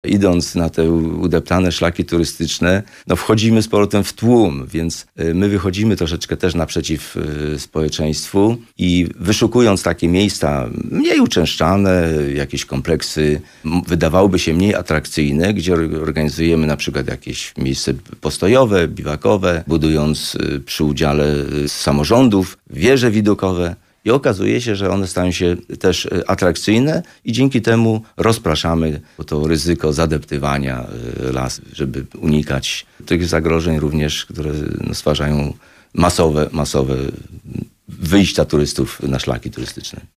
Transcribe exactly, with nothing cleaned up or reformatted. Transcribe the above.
Idąc na te udeptane szlaki turystyczne, no wchodzimy z powrotem w tłum, więc my wychodzimy troszeczkę też naprzeciw społeczeństwu i wyszukując takie miejsca mniej uczęszczane, jakieś kompleksy, wydawałoby się mniej atrakcyjne, gdzie organizujemy na przykład jakieś miejsce postojowe, biwakowe, budując przy udziale samorządów wieże widokowe. I okazuje się, że one stają się też atrakcyjne i dzięki temu rozpraszamy to ryzyko zadeptywania lasu, żeby unikać tych zagrożeń również, które stwarzają masowe, masowe wyjścia turystów na szlaki turystyczne.